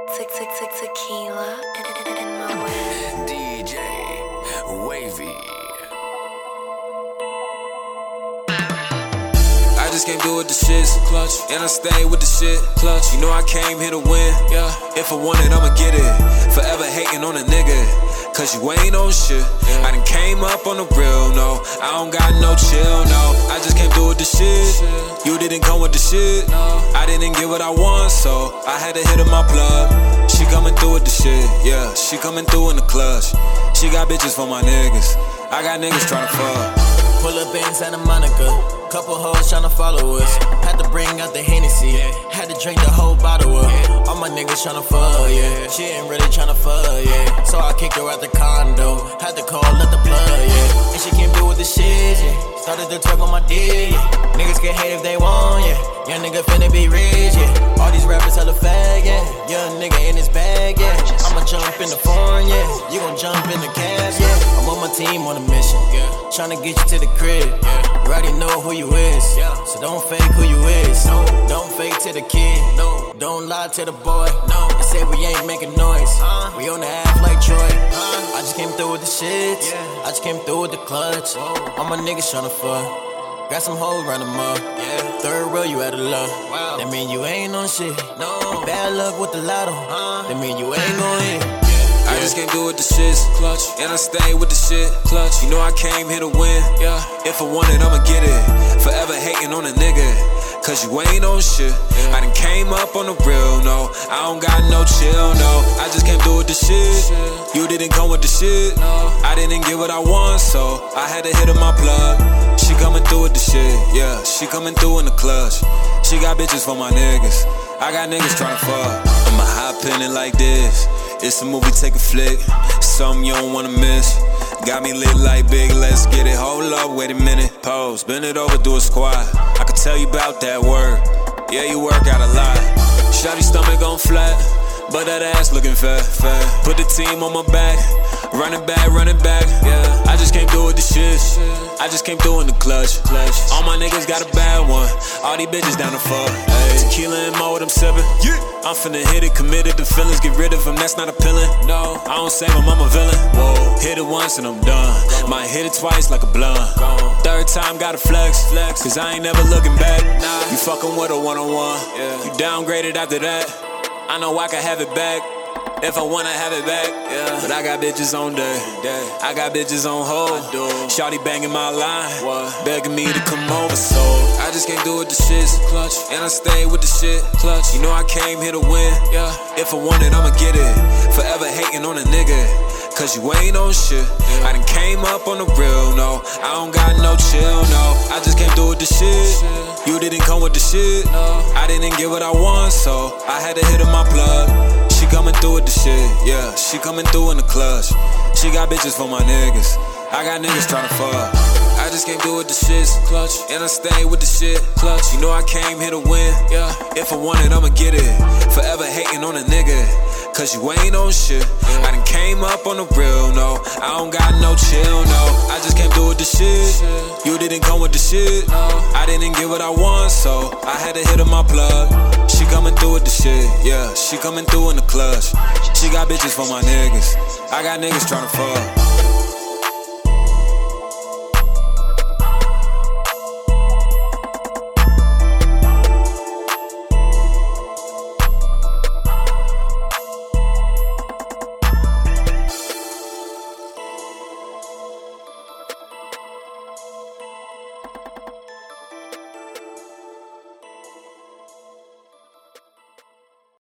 Tequila in my way. DJ Wavy. I just came through with the shits, clutch, and I stay with the shit, clutch. You know I came here to win, yeah. If I want it, I'ma get it. Forever hating on a nigga, cause you ain't on shit. I done came up on the real, no. I don't got no chill, no. I just came through with the shit. You didn't come with the shit. I didn't get what I want, so I had to hit her my plug. She coming through with the shit, yeah. She coming through in the clutch. She got bitches for my niggas. I got niggas tryna fuck. Pull up in Santa Monica, couple hoes tryna follow us. Had to bring out the Hennessy, had to drink the whole bottle up. All my niggas tryna fuck, yeah. She ain't really tryna fuck, yeah. So I kicked her out the condo, had to call up the plug, yeah. And she came through with the shit, yeah. Started to twerk on my dick, yeah. Niggas can hate if they want, yeah. Young nigga finna be rich, yeah. All these rappers hella fag, yeah. Young nigga in his bag, yeah. I'ma jump in the foreign, yeah. You gon' jump in the cab, yeah. I'm on my team on a mission, yeah. Tryna get you to the crib, yeah. You already know who you is, yeah. So don't fake who you is, no. Don't fake to the kid, no. Don't lie to the boy, no. They say we ain't making noise, we on the half like Troy, I just came through with the shit, yeah. I just came through with the clutch. All my niggas tryna fuck. Got some hoes run them up, yeah. Third row, you out of luck. Wow. That mean you ain't on shit. No. Bad luck with the lotto. That mean you ain't gon' hit. I just came through with the shits, clutch, and I stay with the shit, clutch. You know I came here to win, yeah. If I want it, I'ma get it. Forever hating on a nigga, cause you ain't on shit. I done came up on the real, no. I don't got no chill, no. I just came through with the shit. You didn't come with the shit. I didn't get what I want, so I had to hit her my plug. She coming through with the shit, yeah. She coming through in the clutch. She got bitches for my niggas. I got niggas tryna fuck. I'ma hop in it like this. It's a movie, take a flick. Something you don't wanna miss. Got me lit like big, let's get it. Hold up, wait a minute. Pose, bend it over, do a squat. I could tell you about that work. Yeah, you work out a lot. Shawty stomach on flat, but that ass looking fat. Put the team on my back. Running back, yeah. I just came through with the shit. I just came through in the clutch. All my niggas got a bad one. All these bitches down to fuck. Tequila and mo, what I'm sippin'. I'm finna hit it, committed to feelings. Get rid of them, that's not appealing. No, I don't save them, I'm a villain. Whoa. Hit it once and I'm done. Might hit it twice like a blunt. Third time, gotta flex. Cause I ain't never looking back. You fucking with a one-on-one. You downgraded after that. I know I can have it back. If I wanna have it back, yeah. But I got bitches on deck. I got bitches on hold. Shawty banging my line, begging me to come over. So I just came through with the shits, clutch, and I stay with the shit, clutch. You know I came here to win, yeah. If I want it, I'ma get it. Forever hating on a nigga, cause you ain't on shit. I done came up on the real, no. I don't got no chill, no. I just came through with the shit. You didn't come with the shit. I didn't get what I want, so I had to hit her my plug. She coming through with the shit, yeah. She coming through in the clutch. She got bitches for my niggas. I got niggas tryna fuck. I just came through with the shits, clutch, and I stay with the shit, clutch. You know I came here to win, yeah. If I want it, I'ma get it. Forever hating on a nigga, cause you ain't on shit. I done came up on the real, no. I don't got no chill, no. I just came through with the shit. You didn't come with the shit. I didn't get what I want, so I had to hit her my plug. She coming through with the shit, yeah. She coming through in the clutch. She got bitches for my niggas. I got niggas tryna fuck.